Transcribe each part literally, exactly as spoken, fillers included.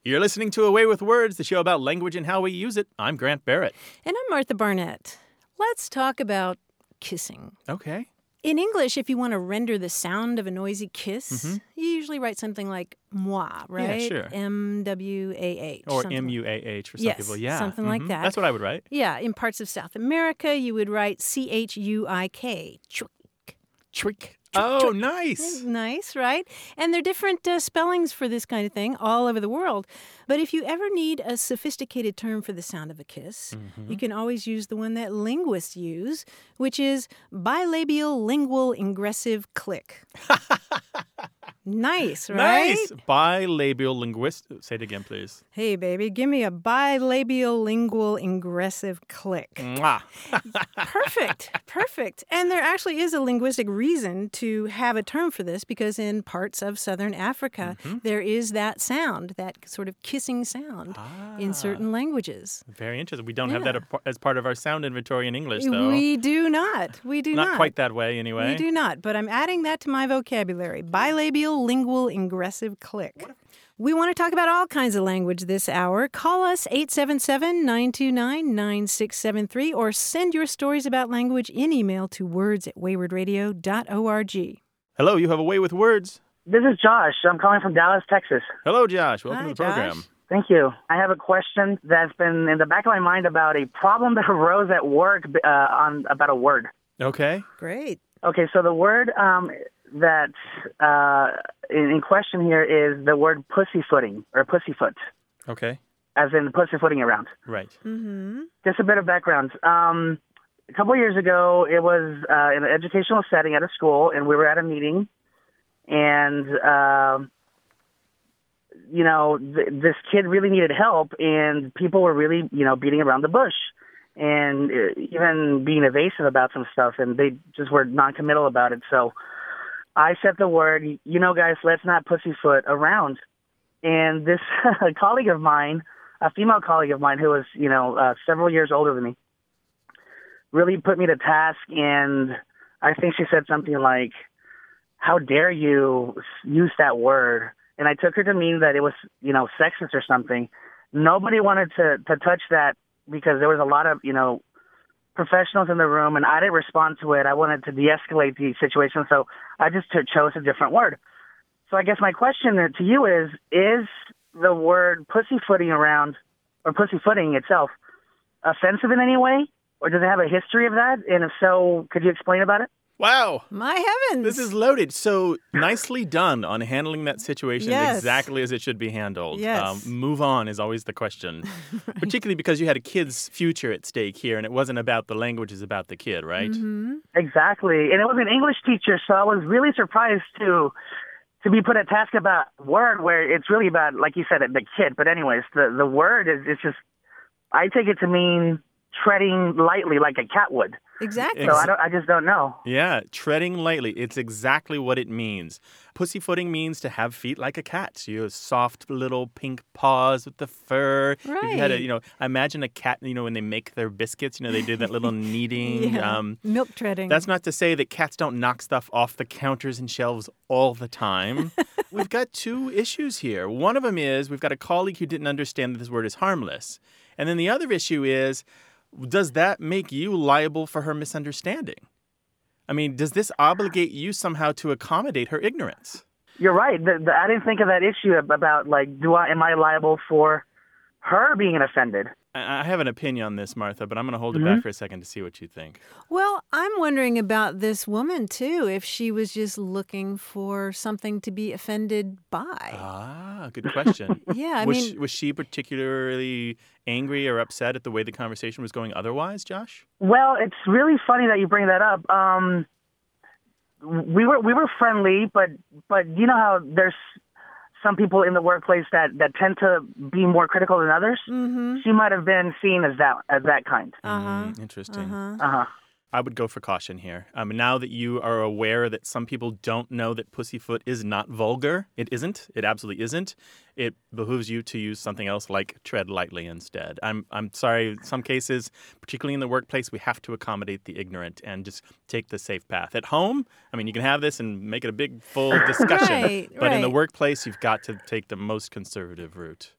You're listening to Away with Words, the show about language and how we use it. I'm Grant Barrett. And I'm Martha Barnett. Let's talk about kissing. Okay. In English, if you want to render the sound of a noisy kiss, mm-hmm. you usually write something like moi, right? Yeah, sure. M W A H. Or M U A H for some yes, people. Yeah. something mm-hmm. like that. That's what I would write. Yeah. In parts of South America, you would write C H U I K. Chuik. Chuik. Oh, nice. Nice, right? And there are different uh, spellings for this kind of thing all over the world. But if you ever need a sophisticated term for the sound of a kiss, mm-hmm. you can always use the one that linguists use, which is bilabial lingual ingressive click. Nice, right? Nice. Bilabial linguist. Say it again, please. Hey, baby, give me a bilabial lingual ingressive click. Mwah. Perfect. Perfect. And there actually is a linguistic reason to have a term for this because in parts of southern Africa, mm-hmm. there is that sound, that sort of kissing sound ah. in certain languages. Very interesting. We don't yeah. have that as part of our sound inventory in English, though. We do not. We do not. Not quite that way, anyway. We do not. But I'm adding that to my vocabulary. Bilabial lingual ingressive click. We want to talk about all kinds of language this hour. Call us eight seven seven, nine two nine, nine six seven three or send your stories about language in email to words at wayward radio dot org. Hello, you have a way with words. This is Josh. I'm calling from Dallas, Texas. Hello, Josh. Welcome Hi, to the program. Josh. Thank you. I have a question that's been in the back of my mind about a problem that arose at work uh, on about a word. Okay. Great. Okay, so the word um, that uh, in, in question here is the word pussyfooting or pussyfoot. Okay. As in pussyfooting around. Right. Mm-hmm. Just a bit of background. Um, a couple of years ago, it was uh, in an educational setting at a school, and we were at a meeting, and uh, you know, th- this kid really needed help, and people were really, you know, beating around the bush. And even being evasive about some stuff, and they just were non-committal about it. So I said the word, you know, guys, let's not pussyfoot around. And this colleague of mine, a female colleague of mine who was, you know, uh, several years older than me, really put me to task. And I think she said something like, how dare you use that word? And I took her to mean that it was, you know, sexist or something. Nobody wanted to, to touch that, because there was a lot of, you know, professionals in the room, and I didn't respond to it. I wanted to de-escalate the situation, so I just t- chose a different word. So I guess my question to you is, is the word pussyfooting around, or pussyfooting itself, offensive in any way? Or does it have a history of that? And if so, could you explain about it? Wow. My heavens. This is loaded. So nicely done on handling that situation yes. exactly as it should be handled. Yes. Um, move on is always the question, right. particularly because you had a kid's future at stake here, and it wasn't about the language, it's about the kid, right? Mm-hmm. Exactly. And it was an English teacher, so I was really surprised to to be put at task about a word where it's really about, like you said, the kid. But anyways, the, the word is it's just, I take it to mean treading lightly like a cat would. Exactly. So I don't. I just don't know. Yeah, treading lightly. It's exactly what it means. Pussyfooting means to have feet like a cat. So you have soft little pink paws with the fur. Right. If you had a, you know, imagine a cat, you know, when they make their biscuits, you know, they do that little kneading. yeah. um, Milk treading. That's not to say that cats don't knock stuff off the counters and shelves all the time. We've got two issues here. One of them is we've got a colleague who didn't understand that this word is harmless. And then the other issue is, does that make you liable for her misunderstanding? I mean, does this obligate you somehow to accommodate her ignorance? You're right. The, the, I didn't think of that issue about, like, do I am I liable for her being offended? I have an opinion on this, Martha, but I'm going to hold it mm-hmm. back for a second to see what you think. Well, I'm wondering about this woman, too, if she was just looking for something to be offended by. Ah, good question. yeah, I was mean... She, was she particularly angry or upset at the way the conversation was going otherwise, Josh? Well, it's really funny that you bring that up. Um, we were we were friendly, but but you know how there's some people in the workplace that, that tend to be more critical than others. Mm-hmm. She might have been seen as that as that kind. Uh-huh. Mm, interesting. Uh-huh. Uh-huh. I would go for caution here. Um, now that you are aware that some people don't know that pussyfoot is not vulgar, it isn't. It absolutely isn't. It behooves you to use something else like tread lightly instead. I'm I'm sorry. In some cases, particularly in the workplace, we have to accommodate the ignorant and just take the safe path. At home, I mean, you can have this and make it a big, full discussion. Right, but right. in the workplace, you've got to take the most conservative route.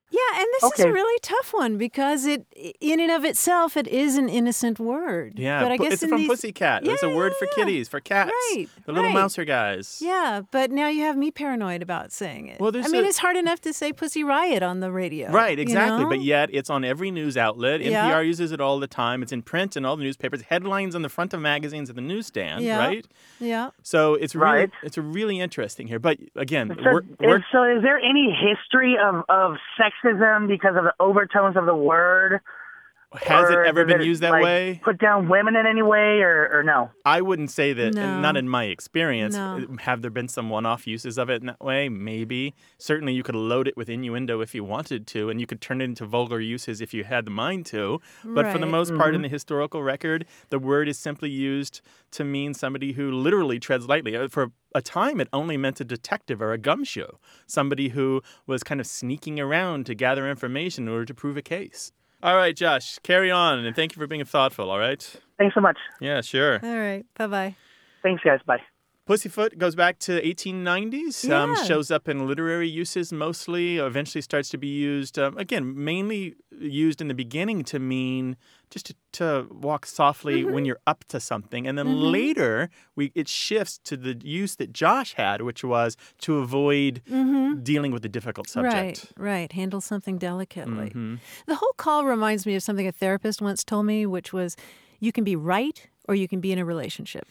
Yeah, and this Okay. is a really tough one because it, in and of itself, it is an innocent word. Yeah, but I pu- guess it's in from these... Pussycat. It's a Yeah, word for yeah. kitties, for cats. Right, The little right. mouser guys. Yeah, but now you have me paranoid about saying it. Well, there's I mean, a- it's hard enough to say Pussy Riot on the radio. Right, you exactly. know? But yet it's on every news outlet. N P R Yeah. uses it all the time. It's in print in all the newspapers, headlines on the front of magazines at the newsstand, Yeah. right? Yeah. So it's really Right. it's really interesting here. But again, So, we're, we're, is, so is there any history of, of sexism because of the overtones of the word? has it Or ever does been it, used that like, way? Put down women in any way, or, or no? I wouldn't say that, No. not in my experience. No. Have there been some one-off uses of it in that way? Maybe. Certainly you could load it with innuendo if you wanted to, and you could turn it into vulgar uses if you had the mind to. But for the Right. most part, in the historical record, the word is simply used to mean somebody who literally treads lightly. Uh, For a time, it only meant a detective or a gumshoe, somebody who was kind of sneaking around to gather information in order to prove a case. All right, Josh, carry on, and thank you for being thoughtful, all right? Thanks so much. Yeah, sure. All right. Bye-bye. Thanks, guys. Bye. Pussyfoot goes back to eighteen nineties, um, Yeah. shows up in literary uses mostly, eventually starts to be used, um, again, mainly used in the beginning to mean just to, to walk softly Mm-hmm. when you're up to something. And then later, we it shifts to the use that Josh had, which was to avoid dealing with a difficult subject. Mm-hmm. Right, right. Handle something delicately. Mhm. The whole call reminds me of something a therapist once told me, which was you can be right or you can be in a relationship.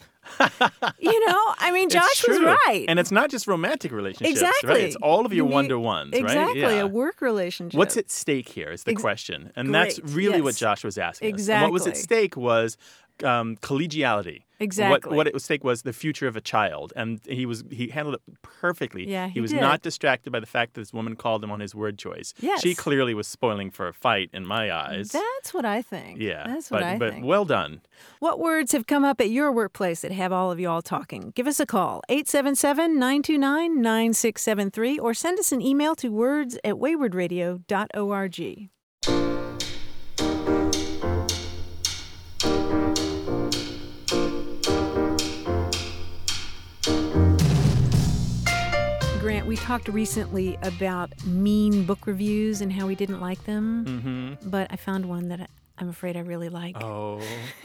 You know, I mean, It's Josh was true. right. And it's not just romantic relationships, exactly. right? It's all of your You- one-to-ones, right? Exactly, Yeah. a work relationship. What's at stake here is the Ex- question. And that's Great, really what yes. Josh was asking us. And what was at Exactly. stake was um, collegiality. Exactly. What, what at stake was the future of a child. And he was he handled it perfectly. Yeah, he was did. not distracted by the fact that this woman called him on his word choice. Yes. She clearly was spoiling for a fight in my eyes. That's what I think. yeah. That's what but, I but think. well done. What words have come up at your workplace that have all of you all talking? Give us a call, eight seven seven, nine two nine, nine six seven three, or send us an email to words at wayward radio dot org. Grant, we talked recently about mean book reviews and how we didn't like them, Mm-hmm. but I found one that I- I'm afraid I really like. Oh.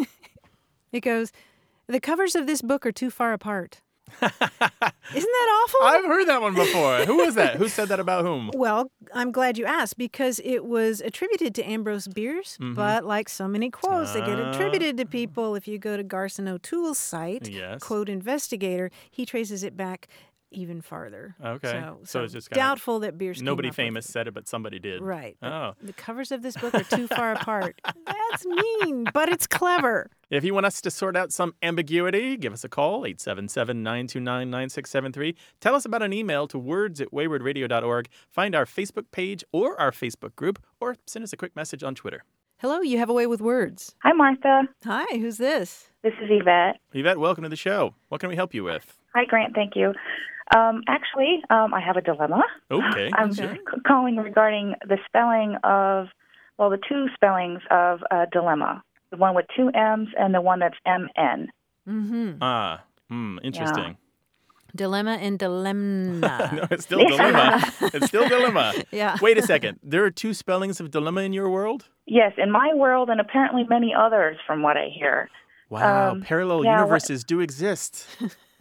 It goes, the covers of this book are too far apart. Isn't that awful? I've heard that one before. Who was that? Who said that about whom? Well, I'm glad you asked because it was attributed to Ambrose Bierce, Mm-hmm. but like so many quotes that get Ah. attributed to people, if you go to Garson O'Toole's site, Yes. Quote Investigator, he traces it back even farther. Okay. So, So it's just kinda- doubtful that Bierce came Nobody up with famous it. said it, but somebody did. Right. but Oh. The covers of this book are too far apart. That's mean, but it's clever. If you want us to sort out some ambiguity, give us a call, eight seven seven, nine two nine, nine six seven three. Tell us about an email to words at wayward radio dot org. Find our Facebook page or our Facebook group, or send us a quick message on Twitter. Hello, you have a way with words. Hi, Martha. Hi, who's this? This is Yvette. Yvette, welcome to the show. What can we help you with? Hi, Grant. Thank you. Um, actually, um, I have a dilemma. Okay. I'm Okay. c- calling regarding the spelling of, well, the two spellings of uh, dilemma. The one with two M's and the one that's M N. Mm-hmm. Ah, hmm, interesting. Dilemma and dilemma. No, it's still dilemma. It's still dilemma. Yeah. Wait a second. There are two spellings of dilemma in your world? Yes, in my world and apparently many others from what I hear. Wow, Um, parallel yeah, what- universes do exist.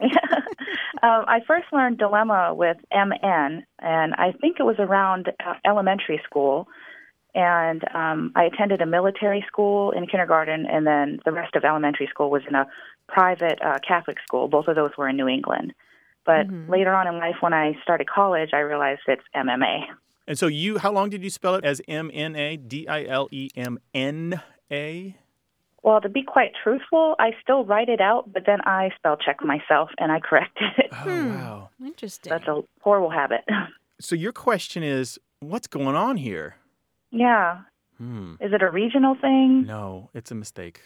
Um, I first learned dilemma with M N, and I think it was around uh, elementary school. And um, I attended a military school in kindergarten, and then the rest of elementary school was in a private uh, Catholic school. Both of those were in New England. But Mhm. later on in life, when I started college, I realized it's M M A. And so you, how long did you spell it as M N A, D I L E M N A? Well, to be quite truthful, I still write it out, but then I spell check myself and I correct it. Oh, Hmm. wow. Interesting. That's a horrible habit. So your question is, what's going on here? Yeah. Hmm. Is it a regional thing? No, it's a mistake.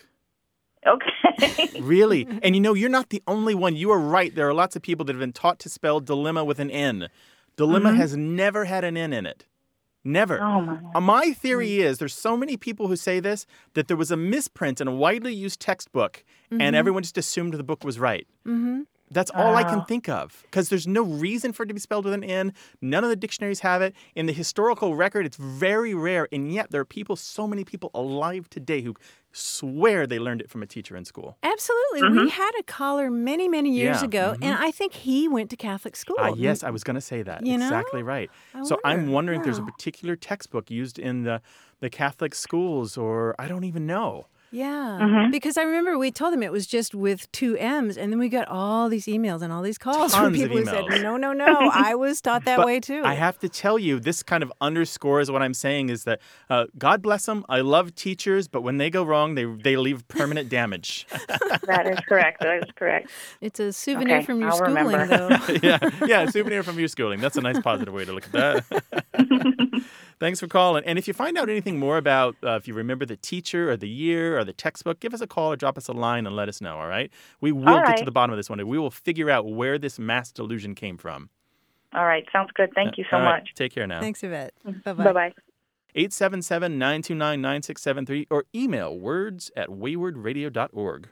Okay. Really? And you know, you're not the only one. You are right. There are lots of people that have been taught to spell dilemma with an N. Dilemma has never had an N in it. Never. Oh, my. Uh, My theory is there's so many people who say this that there was a misprint in a widely used textbook and everyone just assumed the book was right. Mm-hmm. That's all I can Oh. think of because there's no reason for it to be spelled with an N. None of the dictionaries have it. In the historical record, it's very rare. And yet there are people, so many people alive today who swear they learned it from a teacher in school. Absolutely. Mm-hmm. We had a caller many, many years Yeah, ago, mhm. and I think he went to Catholic school. Ah, yes, I was going to say that. You know? Exactly right. I so I'm wonder. wondering if there's a Wow. particular textbook used in the, the Catholic schools, or I don't even know. Yeah, Mm-hmm. because I remember we told him it was just with two M's, and then we got all these emails and all these calls from Tons of people who said, emails. no, no, no, I was taught that But way too. I have to tell you, this kind of underscores what I'm saying is that uh, God bless them. I love teachers, but when they go wrong, they they leave permanent damage. That is correct. That is correct. It's a souvenir Okay, from your I'll schooling, remember. though. yeah, yeah, souvenir from your schooling. That's a nice positive way to look at that. Thanks for calling. And if you find out anything more about, uh, if you remember the teacher or the year or the textbook, give us a call or drop us a line and let us know, all right? We will All get to right. the bottom of this one day. We will figure out where this mass delusion came from. All right. Sounds good. Thank you so All right, much. Take care now. Thanks, Yvette. Bye-bye. Bye-bye. eight seven seven, nine two nine, nine six seven three or email words at wayward radio dot org.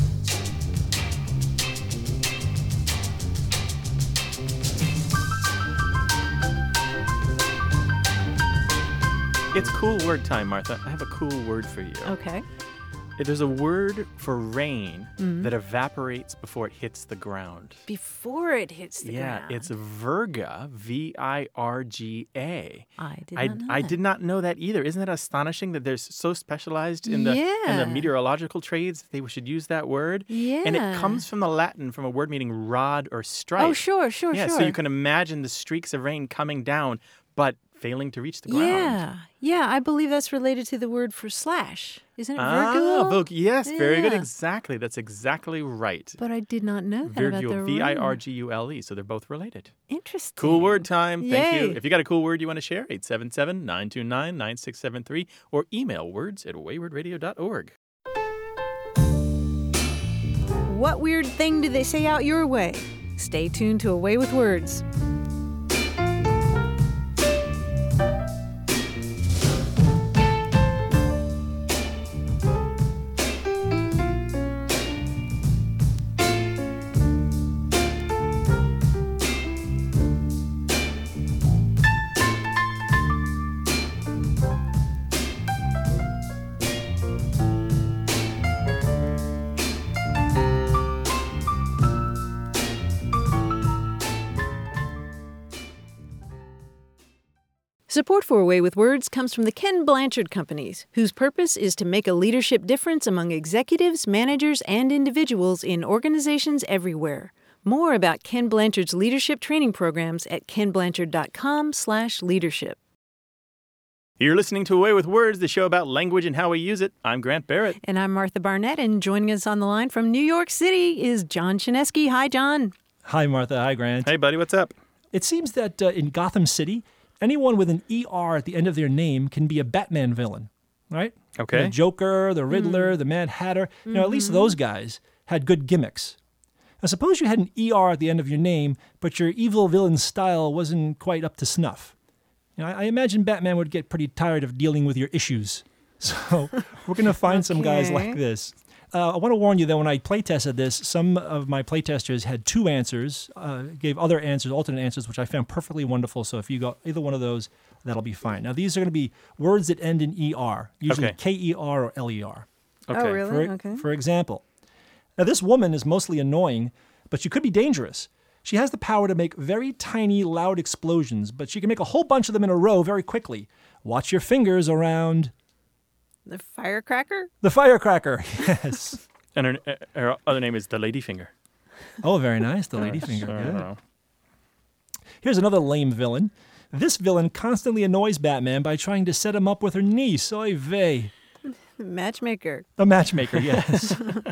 It's cool word time, Martha. I have a cool word for you. Okay. There's a word for rain Mhm. that evaporates before it hits the ground. Before it hits the yeah, ground. it's Virga, V I R G A. I did I, not know I that. did not know that either. Isn't that astonishing that they're so specialized in the in Yeah. the meteorological trades that they should use that word? Yeah. And it comes from the Latin, from a word meaning rod or stripe. Oh, sure, sure, yeah, sure. so you can imagine the streaks of rain coming down, but failing to reach the ground. Yeah, yeah, I believe that's related to the word for slash. Isn't it Ah, virgule? Vog- yes, very good. Yeah. Exactly. That's exactly right. But I did not know that about the Virgule, V I R rain. G U L E. So they're both related. Interesting. Cool word time. Thank you. Yay. If you got a cool word you want to share, eight seven seven, nine two nine, nine six seven three or email words at wayward radio dot org. What weird thing did they say out your way? Stay tuned to Away with Words. Support for Away with Words comes from the Ken Blanchard Companies, whose purpose is to make a leadership difference among executives, managers, and individuals in organizations everywhere. More about Ken Blanchard's leadership training programs at ken blanchard dot com slash leadership. You're listening to Away with Words, the show about language and how we use it. I'm Grant Barrett. And I'm Martha Barnett, and joining us on the line from New York City is John Chinesky. Hi, John. Hi, Martha. Hi, Grant. Hey, buddy, what's up? It seems that uh, in Gotham City, anyone with an E R at the end of their name can be a Batman villain, right? Okay. The Joker, the Riddler, the Mad Hatter. You know, at least those guys had good gimmicks. Now, suppose you had an E R at the end of your name, but your evil villain style wasn't quite up to snuff. You know, I, I imagine Batman would get pretty tired of dealing with your issues. So we're going to find some guys Okay. like this. Uh, I want to warn you that when I playtested this, some of my playtesters had two answers, uh, gave other answers, alternate answers, which I found perfectly wonderful. So if you got either one of those, that'll be fine. Now, these are going to be words that end in E R, usually Okay. K E R or L E R. Okay. Oh, really? For, Okay. for example, now this woman is mostly annoying, but she could be dangerous. She has the power to make very tiny, loud explosions, but she can make a whole bunch of them in a row very quickly. Watch your fingers around The firecracker? the firecracker. Yes. And her, uh, her other name is the Ladyfinger. Oh, very nice. The ladyfinger. I don't Good. know. Here's another lame villain. This villain constantly annoys Batman by trying to set him up with her niece. Oy vey. Matchmaker. A matchmaker, yes.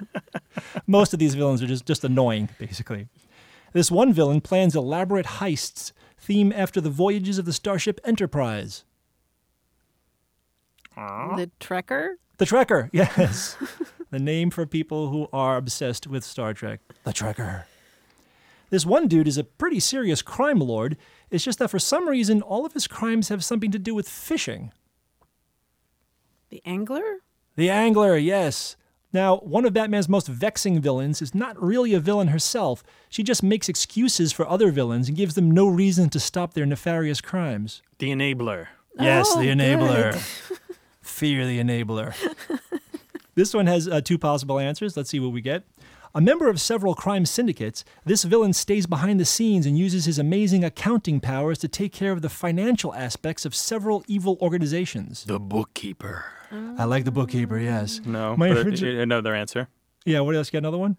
Most of these villains are just, just annoying, basically. This one villain plans elaborate heists, theme after the voyages of the Starship Enterprise. The Trekker? The Trekker, yes. The name for people who are obsessed with Star Trek. The Trekker. This one dude is a pretty serious crime lord. It's just that for some reason, all of his crimes have something to do with fishing. The Angler? The Angler, yes. Now, one of Batman's most vexing villains is not really a villain herself. She just makes excuses for other villains and gives them no reason to stop their nefarious crimes. The Enabler. Yes, Oh, the Enabler. good. Fear the Enabler. This one has uh, two possible answers. Let's see what we get. A member of several crime syndicates, this villain stays behind the scenes and uses his amazing accounting powers to take care of the financial aspects of several evil organizations. The Bookkeeper. I like the Bookkeeper, yes. No, My but origi- another answer. Yeah, what else? Got another one?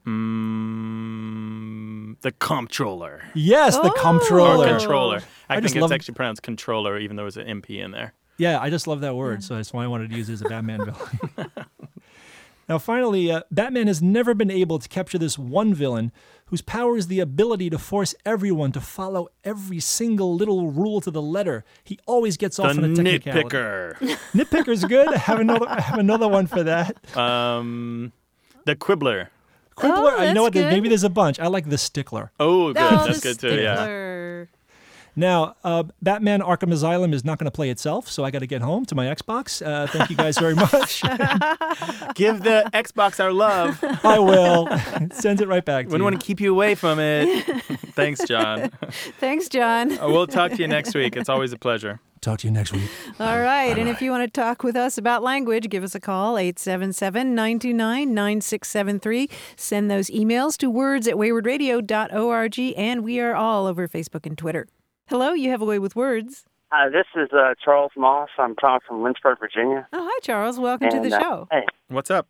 Mm, the Comptroller. Yes, the Oh. Comptroller. Or Controller. I, I think just it's love- actually pronounced Controller, even though there's an M P in there. Yeah, I just love that word, so that's why I wanted to use it as a Batman villain. Now, finally, uh, Batman has never been able to capture this one villain whose power is the ability to force everyone to follow every single little rule to the letter. He always gets off The on a technicality. Nitpicker. Nitpicker's good. I have another. I have another one for that. um, the Quibbler. Quibbler. Oh, you know what? that's there- Maybe good. there's a bunch. I like the Stickler. Oh, good. Oh, That's the good too, yeah. stickler. Now, uh, Batman Arkham Asylum is not going to play itself, so I got to get home to my Xbox. Uh, thank you guys very much. Give the Xbox our love. I will. Sends it right back to We you. don't want to keep you away from it. Thanks, John. Thanks, John. Uh, we'll talk to you next week. It's always a pleasure. Talk to you next week. All right. And if you want to talk with us about language, give us a call, eight seven seven, nine two nine, nine six seven three. Send those emails to words at wayward radio dot org, and we are all over Facebook and Twitter. Hello, you have a way with words. Hi, this is uh, Charles Moss. I'm calling from Lynchburg, Virginia. Oh, hi, Charles. Welcome to And, the uh, show. hey, What's up?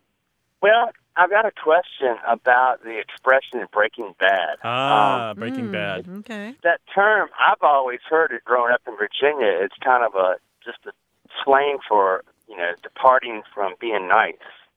well, I've got a question about the expression in Breaking Bad. Ah, Um, Breaking Mm, Bad. Okay. that term, I've always heard it growing up in Virginia. It's kind of a just a slang for you know departing from being nice,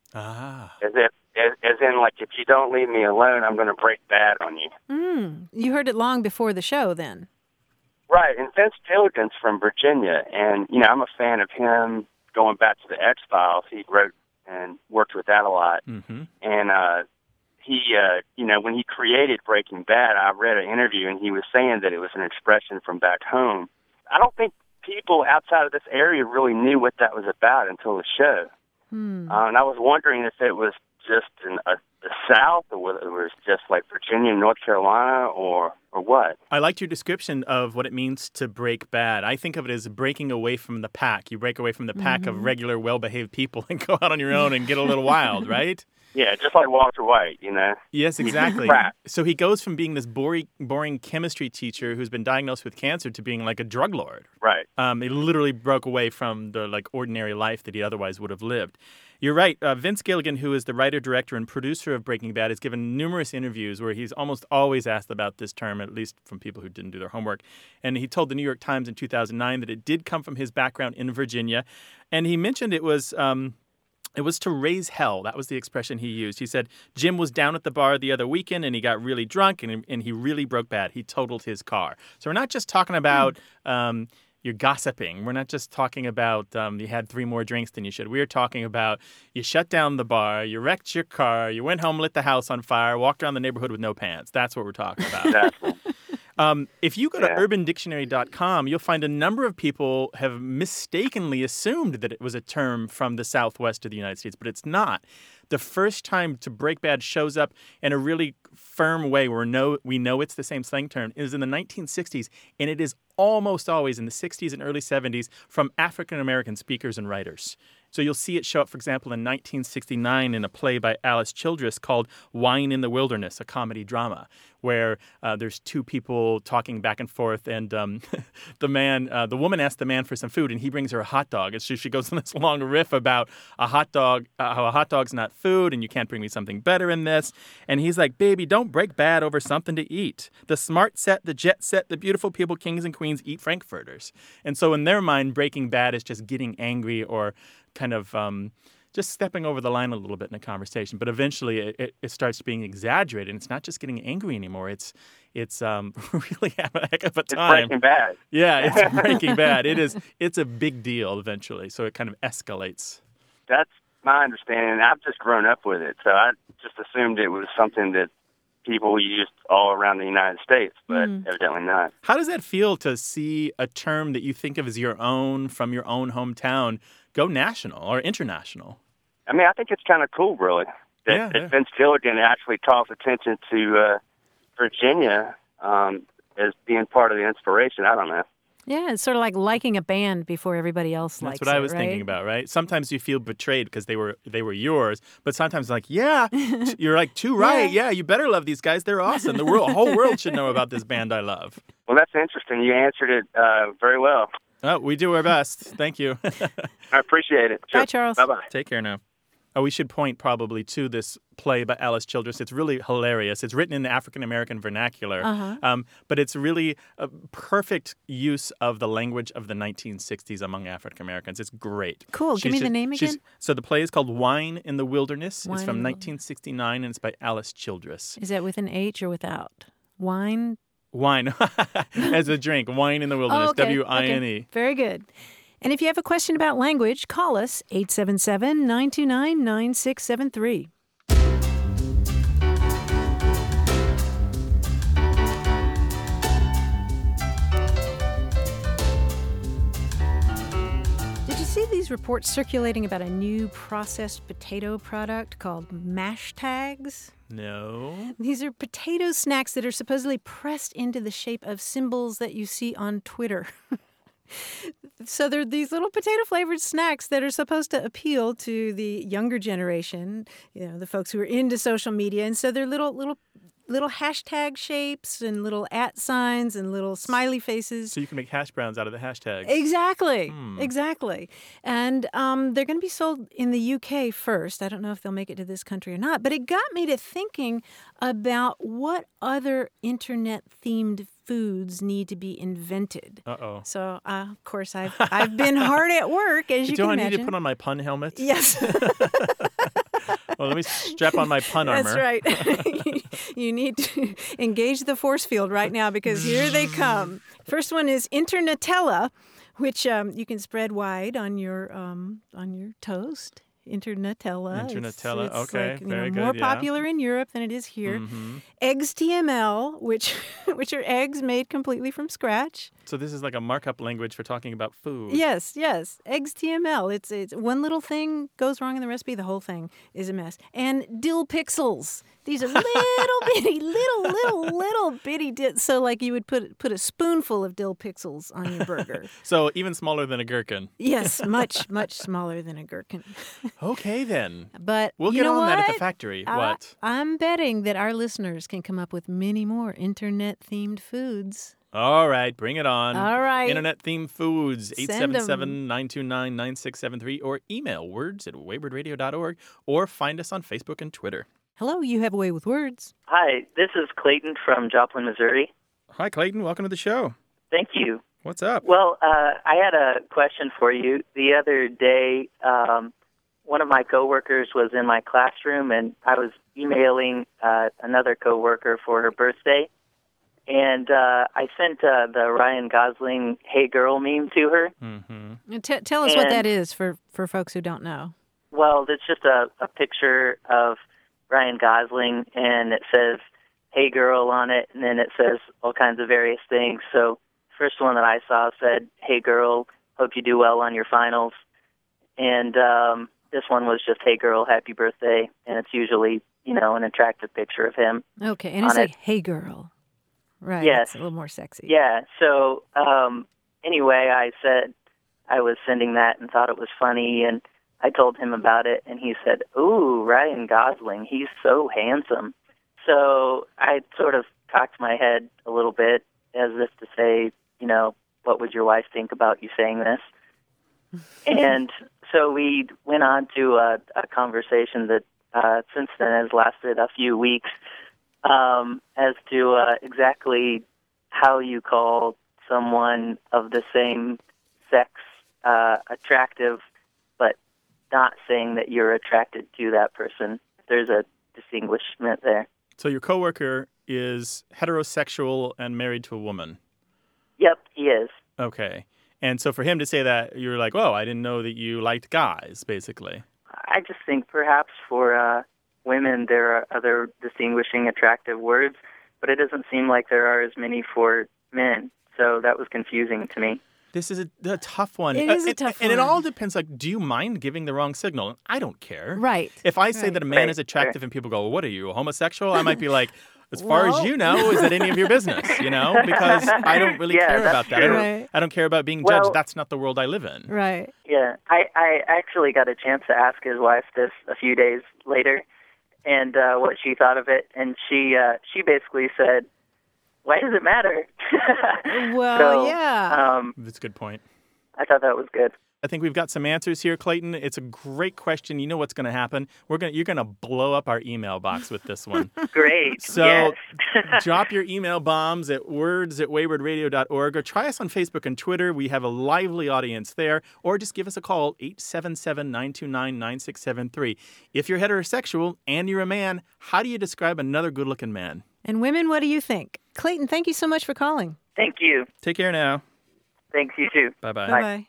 Ah. as if as, as in like if you don't leave me alone, I'm going to break bad on you. Mm. You heard it long before the show, then. Right, and Vince Gilligan's from Virginia, and you know I'm a fan of him. Going back to the X Files, he wrote and worked with that a lot. Mm-hmm. And uh, he, uh, you know, when he created Breaking Bad, I read an interview, and he was saying that it was an expression from back home. I don't think people outside of this area really knew what that was about until the show. Hmm. Uh, and I was wondering if it was just in uh, the South, or whether it was just like Virginia and North Carolina, or or what. I liked your description of what it means to break bad. I think of it as breaking away from the pack. You break away from the pack of regular, well-behaved people and go out on your own and get a little wild, right? Yeah, just like Walter White, you know. Yes, exactly. Crap. So he goes from being this boring, boring chemistry teacher who's been diagnosed with cancer to being like a drug lord. Right. Um, he literally broke away from the like ordinary life that he otherwise would have lived. You're right. Uh, Vince Gilligan, who is the writer, director, and producer of Breaking Bad, has given numerous interviews where he's almost always asked about this term, at least from people who didn't do their homework. And he told the New York Times in two thousand nine that it did come from his background in Virginia. And he mentioned it was... Um, It was to raise hell. That was the expression he used. He said Jim was down at the bar the other weekend and he got really drunk and, and he really broke bad. He totaled his car. So we're not just talking about um, you're gossiping. We're not just talking about um, you had three more drinks than you should. We are talking about you shut down the bar, you wrecked your car, you went home, lit the house on fire, walked around the neighborhood with no pants. That's what we're talking about. Exactly. Um, if you go to Yeah. urban dictionary dot com, you'll find a number of people have mistakenly assumed that it was a term from the Southwest of the United States, but it's not. The first time to break bad shows up in a really firm way where no, we know it's the same slang term is in the nineteen sixties, and it is almost always in the sixties and early seventies from African-American speakers and writers. So you'll see it show up, for example, in nineteen sixty-nine in a play by Alice Childress called Wine in the Wilderness, a comedy drama, where uh, there's two people talking back and forth, and um, the man, uh, the woman asks the man for some food, and he brings her a hot dog. And so she goes on this long riff about a hot dog, uh, how a hot dog's not food, and you can't bring me something better in this. And he's like, baby, don't break bad over something to eat. The smart set, the jet set, the beautiful people, kings and queens, eat Frankfurters. And so in their mind, breaking bad is just getting angry or kind of um, just stepping over the line a little bit in a conversation. But eventually it, it, it starts being exaggerated. And it's not just getting angry anymore. It's it's um, really having a heck of a It's time. Breaking Bad. Yeah, it's breaking bad. It is. It's a big deal eventually. So it kind of escalates. That's my understanding. I've just grown up with it, so I just assumed it was something that people used all around the United States, but Mm. evidently not. How does that feel to see a term that you think of as your own from your own hometown go national or international? I mean, I think it's kind of cool, really, that, Yeah, that yeah. Vince Gilligan actually calls attention to uh, Virginia um, as being part of the inspiration. I don't know. Yeah, it's sort of like liking a band before everybody else That's likes what I it, was thinking right? about, right? Sometimes you feel betrayed because they were they were yours, but sometimes like, yeah, t- you're like too right. Yeah. you better love these guys. They're awesome. The world, whole world should know about this band I love. Well, that's interesting. You answered it uh, very well. Oh, we do our best. Thank you. I appreciate it. Bye, Charles. Bye-bye. Take care now. Oh, we should point probably to this play by Alice Childress. It's really hilarious. It's written in the African-American vernacular, Uh-huh. um, but it's really a perfect use of the language of the nineteen sixties among African-Americans. It's great. Cool. Give She's me the just- name she's- again. So the play is called Wine in the Wilderness. Wine it's in from the nineteen sixty-nine, and it's by Alice Childress. Is that with an H or without? Wine? Wine as a drink. Wine in the Wilderness. Oh, okay. W I N E. Okay. Very good. And if you have a question about language, call us eight seven seven, nine two nine, nine six seven three. Did you see these reports circulating about a new processed potato product called mash tags? No. These are potato snacks that are supposedly pressed into the shape of symbols that you see on Twitter. So they're these little potato flavored snacks that are supposed to appeal to the younger generation, you know, the folks who are into social media. And so they're little little little hashtag shapes and little at signs and little smiley faces. So you can make hash browns out of the hashtags. Exactly, Hmm. exactly. And um, they're going to be sold in the U K first. I don't know if they'll make it to this country or not. But it got me to thinking about what other internet-themed foods need to be invented. Uh-oh. So, uh, of course, I've I've been hard at work, as you Do can I imagine. need to put on my pun helmet? Yes. Well, let me strap on my pun armor. That's right. You need to engage the force field right now because here they come. First one is Internetella, which um, you can spread wide on your um, on your toast. Internetella. Internetella, It's, it's okay, like, you very know, more good, yeah. popular in Europe than it is here. Mm-hmm. Eggs T M L, which which are eggs made completely from scratch. So this is like a markup language for talking about food. Yes, yes. Eggs T M L. It's it's one little thing goes wrong in the recipe, the whole thing is a mess. And dill pixels. These are little bitty, little, little, little bitty. Di- so like you would put put a spoonful of dill pixels on your burger. So even smaller than a gherkin. Yes, much much smaller than a gherkin. Okay, then. But We'll you get know on that at the what? factory. I- What? I'm betting that our listeners can come up with many more internet-themed foods. All right, bring it on. All right. Internet-themed foods, Send eight 'em. seven seven, nine two nine, nine six seven three, or email words at wayward radio dot org, or find us on Facebook and Twitter. Hello, you have a way with words. Hi, this is Clayton from Joplin, Missouri. Hi, Clayton. Welcome to the show. Thank you. What's up? Well, uh, I had a question for you. The other day, um, one of my coworkers was in my classroom, and I was emailing uh, another coworker for her birthday. And uh, I sent uh, the Ryan Gosling "Hey Girl" meme to her. Mm-hmm. T- tell us what And- that is for, for folks who don't know. Well, it's just a, a picture of Ryan Gosling, and it says "Hey Girl" on it, and then it says all kinds of various things. So, first one that I saw said, "Hey Girl, hope you do well on your finals," and um, this one was just "Hey Girl, happy birthday," and it's usually, you know, an attractive picture of him. Okay, and it's On like, it. hey, girl. Right. Yes. It's a little more sexy. Yeah. So um, anyway, I said I was sending that and thought it was funny, and I told him about it, and he said, "Ooh, Ryan Gosling, he's so handsome." So I sort of cocked my head a little bit as if to say, you know, what would your wife think about you saying this? And so we went on to a, a conversation that uh, since then has lasted a few weeks um, as to uh, exactly how you call someone of the same sex uh, attractive, but not saying that you're attracted to that person. There's a distinguishment there. So your coworker is heterosexual and married to a woman. Yep, he is. Okay. And so for him to say that, you're like, oh, I didn't know that you liked guys, basically. I just think perhaps for uh, women there are other distinguishing attractive words, but it doesn't seem like there are as many for men. So that was confusing to me. This is a, a tough one. It Uh, is a and- tough And it one. all depends, like, do you mind giving the wrong signal? I don't care. Right. If I say Right. that a man Right. is attractive and people go, what are you, a homosexual? I might be like, as far as Well- you know, is that any of your business, you know? Because I don't really Yeah, care that's about that. I don't, Right. I don't care about being Well- judged. That's not the world I live in. Right. Yeah, I, I actually got a chance to ask his wife this a few days later, and uh, what she thought of it, and she uh, she basically said, "Why does it matter?" Well, So, yeah. Um, That's a good point. I thought that was good. I think we've got some answers here, Clayton. It's a great question. You know what's going to happen. We're going you're going to blow up our email box with this one. Great. So yes. drop your email bombs at words at wayward radio dot org or try us on Facebook and Twitter. We have a lively audience there. Or just give us a call, eight seven seven, nine two nine, nine six seven three. If you're heterosexual and you're a man, how do you describe another good-looking man? And women, what do you think? Clayton, thank you so much for calling. Thank you. Take care now. Thanks, you too. Bye-bye. Bye-bye.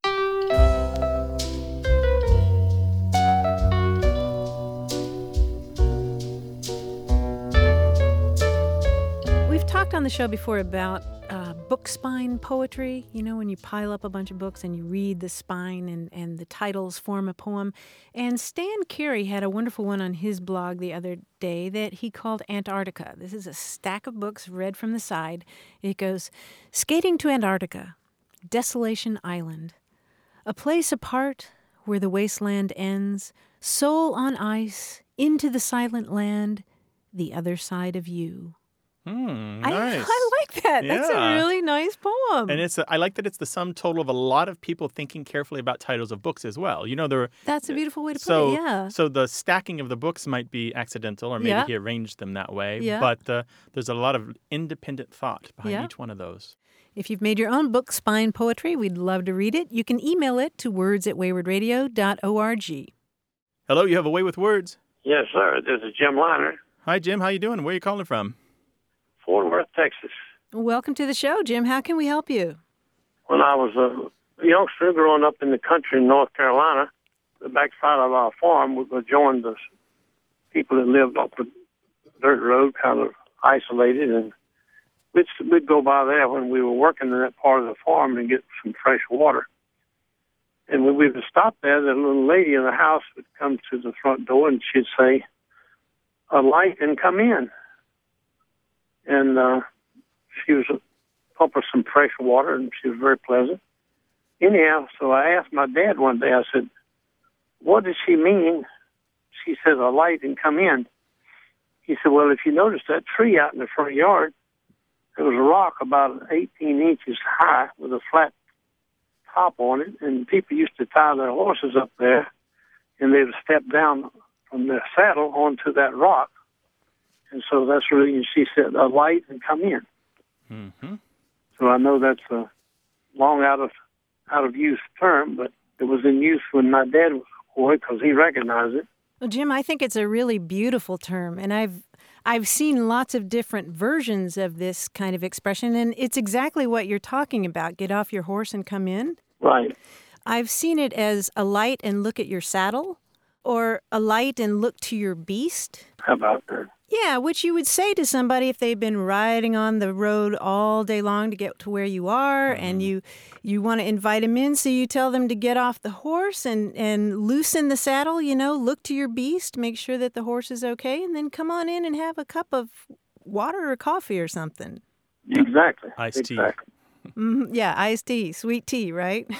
We've talked on the show before about uh, book spine poetry. You know, when you pile up a bunch of books and you read the spine and, and the titles form a poem. And Stan Carey had a wonderful one on his blog the other day that he called Antarctica. This is a stack of books read from the side. It goes, Skating to Antarctica, Desolation Island, a place apart where the wasteland ends, soul on ice, into the silent land, the other side of you. Hmm, I, nice. I like that. That's a Yeah. really nice poem. And it's a, I like that it's the sum total of a lot of people thinking carefully about titles of books as well. You know, there. That's a beautiful way to So, put it, yeah. so the stacking of the books might be accidental, or maybe Yeah. he arranged them that way. Yeah. But uh, there's a lot of independent thought behind Yeah. each one of those. If you've made your own book spine poetry, we'd love to read it. You can email it to words at wayward radio dot org. Hello, you have a way with words. Yes, sir. This is Jim Liner, Hi, Jim. How you doing? Where are you calling from? Fort Worth, Texas. Welcome to the show, Jim. How can we help you? When I was a youngster growing up in the country in North Carolina, the backside of our farm, we joined the people that lived off the dirt road, kind of isolated, and we'd, we'd go by there when we were working in that part of the farm and get some fresh water. And when we would stop there, the little lady in the house would come to the front door and she'd say, "A light and come in." And uh, she was a pump of some fresh water, and she was very pleasant. Anyhow, so I asked my dad one day, I said, "What does she mean?" She said, "A light and come in." He said, "Well, if you notice that tree out in the front yard, there was a rock about eighteen inches high with a flat top on it, and people used to tie their horses up there, and they would step down from their saddle onto that rock. And so that's really," she said, "a light and come in." Mm-hmm. So I know that's a long out of out of use term, but it was in use when my dad was a boy because he recognized it. Well, Jim, I think it's a really beautiful term, and I've I've seen lots of different versions of this kind of expression, and it's exactly what you're talking about. Get off your horse and come in. Right. I've seen it as a light and look at your saddle, or a light and look to your beast. How about that? Yeah, which you would say to somebody if they've been riding on the road all day long to get to where you are, mm-hmm. and you you want to invite them in, so you tell them to get off the horse and, and loosen the saddle, you know, look to your beast, make sure that the horse is okay, and then come on in and have a cup of water or coffee or something. Exactly. Iced tea. Exactly. Mm-hmm. Yeah, iced tea, sweet tea, right?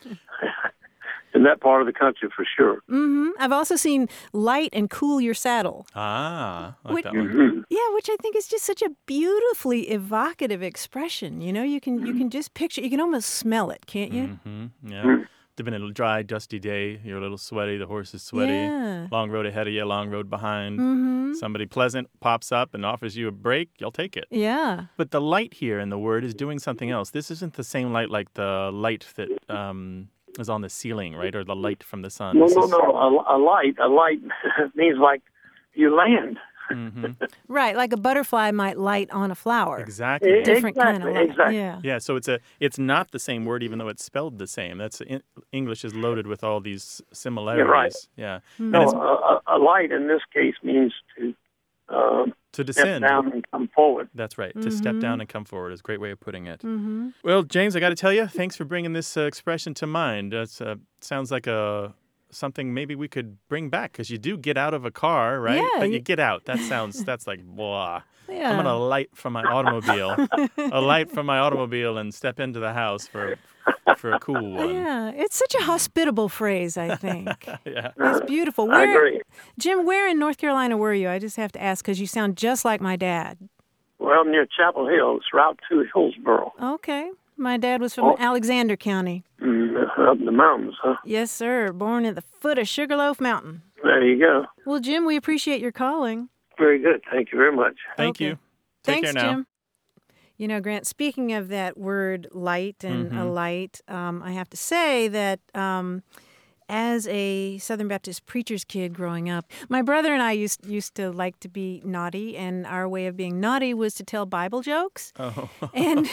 In that part of the country, for sure. Mm-hmm. I've also seen light and cool your saddle. Ah, I like Which- that one. Mm-hmm. Yeah, which I think is just such a beautifully evocative expression. You know, you can you can just picture, you can almost smell it, can't you? Mm-hmm. Yeah. It's been a dry, dusty day. You're a little sweaty. The horse is sweaty. Yeah. Long road ahead of you, long road behind. Mm-hmm. Somebody pleasant pops up and offers you a break. You'll take it. Yeah. But the light here in the word is doing something else. This isn't the same light like the light that um, is on the ceiling, right? Or the light from the sun. No, This no, is- no. A, a light, a light means like you land. Mhm. Right, like a butterfly might light on a flower. Exactly. Different kind of Exactly, light. exactly. Yeah. Yeah, so it's a it's not the same word, even though it's spelled the same. That's in, English is loaded with all these similarities. right. Yeah. Hmm. No, And it's, a, a- a light in this case means to uh, To step descend. down and come forward. That's right. To step Mm-hmm. down and come forward is a great way of putting it. Mm-hmm. Well, James, I got to tell you, thanks for bringing this uh, expression to mind. That uh, sounds like a something maybe we could bring back because you do get out of a car, right? Yeah, But you- you get out. That sounds, that's like, blah. Yeah. I'm going to light from my automobile, a light from my automobile and step into the house for for a cool one. Yeah, it's such a hospitable phrase, I think. Yeah. It's beautiful. I Where, agree. Jim, where in North Carolina were you? I just have to ask because you sound just like my dad. Well, near Chapel Hill, it's Route two, Hillsboro. Okay. My dad was from Oh. Alexander County. Mm, up in the mountains, huh? Yes, sir. Born at the foot of Sugarloaf Mountain. There you go. Well, Jim, we appreciate your calling. Very good. Thank you very much. Thank Okay. you. Take Thanks, care now. Jim. You know, Grant, speaking of that word light and a Mhm. light, um, I have to say that um, as a Southern Baptist preacher's kid growing up, my brother and I used used to like to be naughty, and our way of being naughty was to tell Bible jokes. Oh. And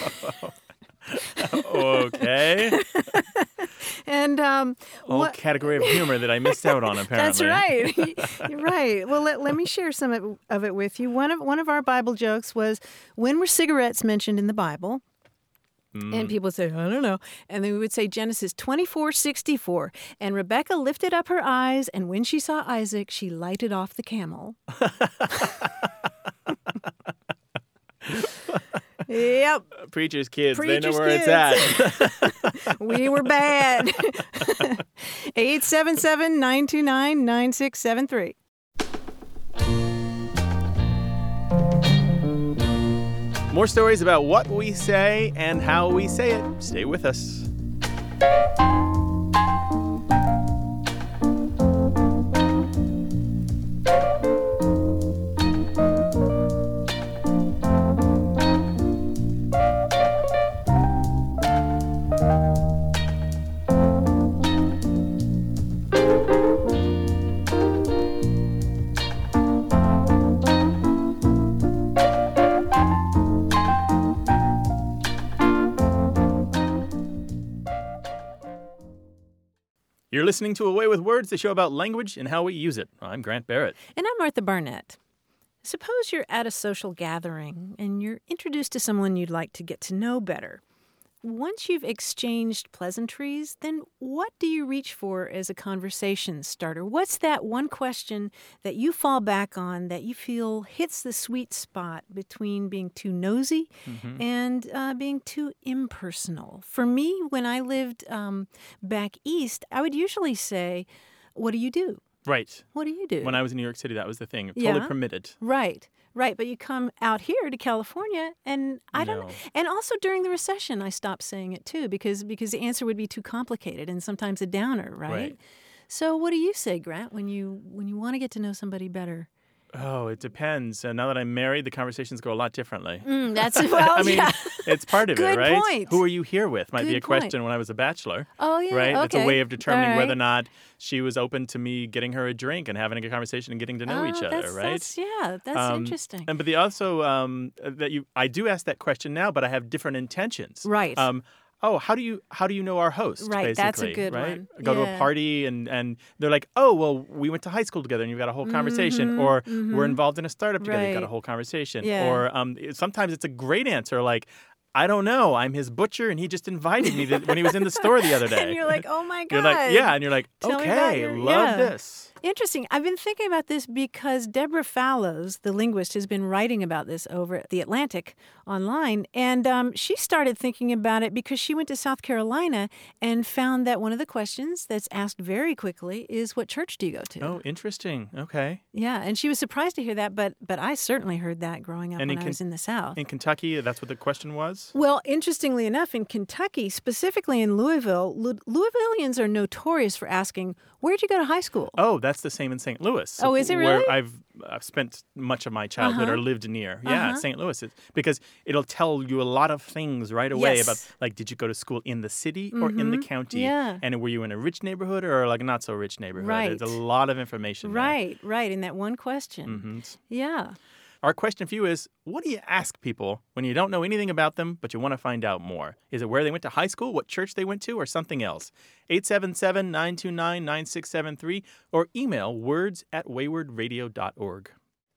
Okay. and um, Whole what- category of humor that I missed out on, apparently. That's right. You're right. Well, let, let me share some of- of it with you. One of one of our Bible jokes was, when were cigarettes mentioned in the Bible? Mm. And people would say, I don't know. And then we would say Genesis twenty-four sixty-four. And Rebecca lifted up her eyes, and when she saw Isaac, she lighted off the camel. Yep, Preacher's kids, they Preacher's know where kids. it's at. we were bad. eight seven seven, nine two nine, nine six seven three. More stories about what we say and how we say it. Stay with us. You're listening to Away with Words, the show about language and how we use it. I'm Grant Barrett. And I'm Martha Barnett. Suppose you're at a social gathering and you're introduced to someone you'd like to get to know better. Once you've exchanged pleasantries, then what do you reach for as a conversation starter? What's that one question that you fall back on that you feel hits the sweet spot between being too nosy Mm-hmm. and uh, being too impersonal? For me, when I lived um, back east, I would usually say, what do you do? Right. What do you do? When I was in New York City, that was the thing. Totally Yeah. permitted. Right, right. But you come out here to California, and I don't. No. And also during the recession, I stopped saying it too because because the answer would be too complicated and sometimes a downer, right? Right. So what do you say, Grant, when you when you want to get to know somebody better? Oh, it depends. Uh, now that I'm married, the conversations go a lot differently. Mm, that's well, I mean, yeah. it's part of Good it, right? point. Who are you here with? Might be Good a point. question when I was a bachelor, Oh yeah, right? okay. It's a way of determining All whether right. or not she was open to me getting her a drink and having a conversation and getting to know Oh, each other, that's, right? That's, yeah, that's Um, interesting. And but the also um, that you, I do ask that question now, but I have different intentions. Right. Um, oh, how do you how do you know our host? Right, that's a basically, good right? one. I go to Yeah. a party and and they're like, oh, well, we went to high school together, and you've got a whole conversation, Mhm, or mhm. we're involved in a startup together, you've got a Right. whole conversation, Yeah. or um, it- sometimes it's a great answer like. I don't know. I'm his butcher, and he just invited me to, when he was in the store the other day. And you're like, oh my god. You're like, yeah, and you're like, Tell me about okay, your- love yeah. this. Interesting. I've been thinking about this because Deborah Fallows, the linguist, has been writing about this over at The Atlantic online. And um, she started thinking about it because she went to South Carolina and found that one of the questions that's asked very quickly is, what church do you go to? Oh, interesting. Okay. Yeah, and she was surprised to hear that, but but I certainly heard that growing up And when in I was Ken- in the South. In Kentucky, that's what the question was. Well, interestingly enough, in Kentucky, specifically in Louisville, Lu- Louisvillians are notorious for asking, where'd you go to high school? Oh, that's the same in Saint Louis. Oh, is it Where really? I've, I've spent much of my childhood Uh-huh. or lived near. Yeah, Uh-huh. Saint Louis. It- because it'll tell you a lot of things right away Yes. about, like, did you go to school in the city or in the Mhm. county? Yeah. And were you in a rich neighborhood or, like, not so rich neighborhood? Right. There's a lot of information there. Right, right, in that one question. Mhm. Yeah. Our question for you is, what do you ask people when you don't know anything about them, but you want to find out more? Is it where they went to high school, what church they went to, or something else? eight seven seven, nine two nine, nine six seven three or email words at wayward radio dot org.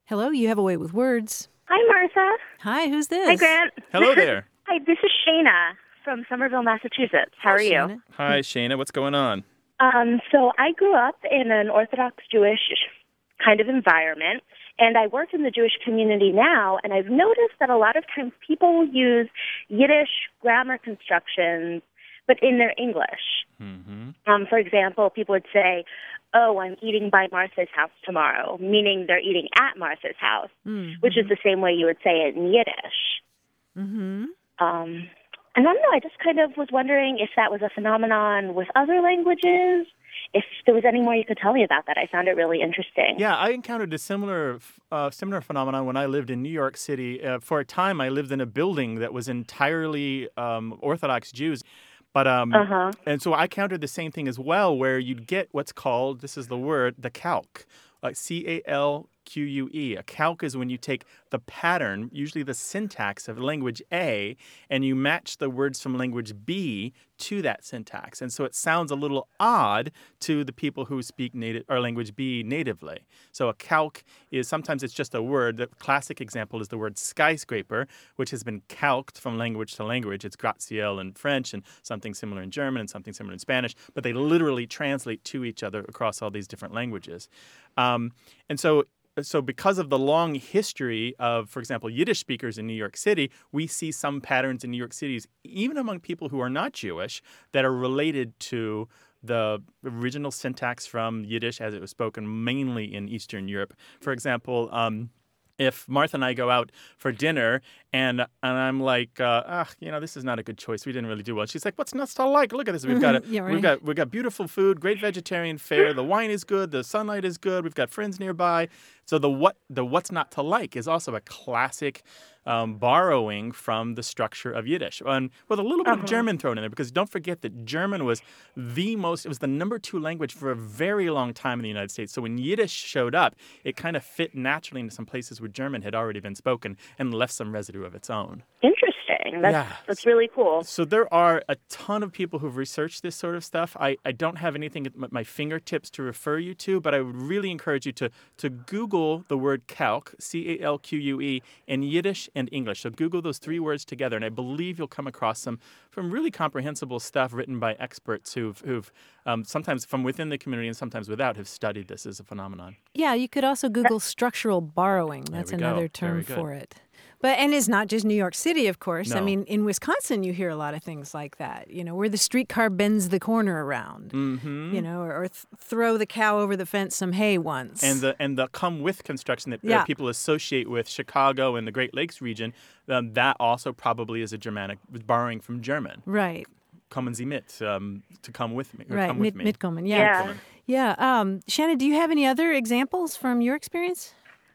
Hello, you have a way with words. Hi, Martha. Hi, who's this? Hi, Grant. Hello there. Hi, this is Shayna from Somerville, Massachusetts. How are Hi, you? Shayna. Hi, Shayna. What's going on? Um, so I grew up in an Orthodox Jewish kind of environment, and I work in the Jewish community now, and I've noticed that a lot of times people use Yiddish grammar constructions, but in their English. Mm-hmm. Um, for example, people would say, oh, I'm eating by Martha's house tomorrow, meaning they're eating at Martha's house, Mm-hmm. which is the same way you would say it in Yiddish. Mm-hmm. Um, and I don't know, I just kind of was wondering if that was a phenomenon with other languages, if there was any more you could tell me about that. I found it really interesting. Yeah, I encountered a similar uh, similar phenomenon when I lived in New York City. Uh, for a time, I lived in a building that was entirely um, Orthodox Jews. But um, Uh-huh. and so I encountered the same thing as well, where you'd get what's called, this is the word, the calque, like C A L Q U E. A calque is when you take the pattern, usually the syntax of language A, and you match the words from language B to that syntax. And so it sounds a little odd to the people who speak native or language B natively. So a calque is sometimes it's just a word. The classic example is the word skyscraper, which has been calqued from language to language. It's gratte-ciel in French and something similar in German and something similar in Spanish, but they literally translate to each other across all these different languages. Um, and so So because of the long history of, for example, Yiddish speakers in New York City, we see some patterns in New York City, even among people who are not Jewish, that are related to the original syntax from Yiddish as it was spoken mainly in Eastern Europe. For example, um, if Martha and I go out for dinner and and I'm like, uh, ah, you know, this is not a good choice. We didn't really do well. She's like, what's not to like? Look at this. We've got a, Yeah, right. we've got we've got beautiful food, great vegetarian fare. The wine is good. The sunlight is good. We've got friends nearby. So the what the what's not to like is also a classic um, borrowing from the structure of Yiddish, and with a little bit Uh-huh. of German thrown in there, because don't forget that German was the most, it was the number two language for a very long time in the United States. So when Yiddish showed up, it kind of fit naturally into some places where German had already been spoken and left some residue of its own. Interesting. That's, Yeah. that's really cool. So there are a ton of people who've researched this sort of stuff. I, I don't have anything at m- my fingertips to refer you to, but I would really encourage you to, to Google the word calque, C A L Q U E, in Yiddish and English. So Google those three words together, and I believe you'll come across some from really comprehensible stuff written by experts who've, who've um, sometimes from within the community and sometimes without, have studied this as a phenomenon. Yeah, you could also Google structural borrowing. That's we go. another term Very good. for it. But and it's not just New York City, of course. I No. mean, in Wisconsin, you hear a lot of things like that. You know, where the streetcar bends the corner around. Mm-hmm. You know, or, or th- throw the cow over the fence some hay once. And the and the come with construction that Yeah. uh, people associate with Chicago and the Great Lakes region, um, that also probably is a Germanic borrowing from German. right, Kommen Sie mit, um, to come with me. Or right, come with Mit- me. Mitkommen. Yeah, Yeah. yeah. Um, Shannon, do you have any other examples from your experience?